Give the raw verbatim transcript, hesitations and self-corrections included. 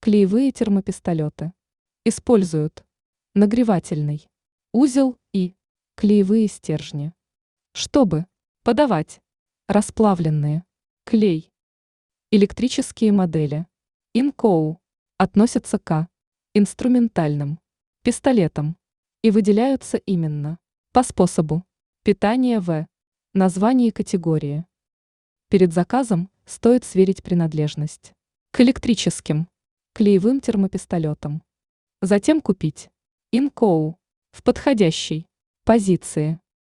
Клеевые термопистолеты используют нагревательный узел и клеевые стержни, чтобы подавать расплавленные клей. Электрические модели Инкоу относятся к инструментальным пистолетам и выделяются именно по способу питания в названии категории. Перед заказом стоит сверить принадлежность к электрическим клеевым термопистолетам. Затем купить Инкоу в подходящей позиции.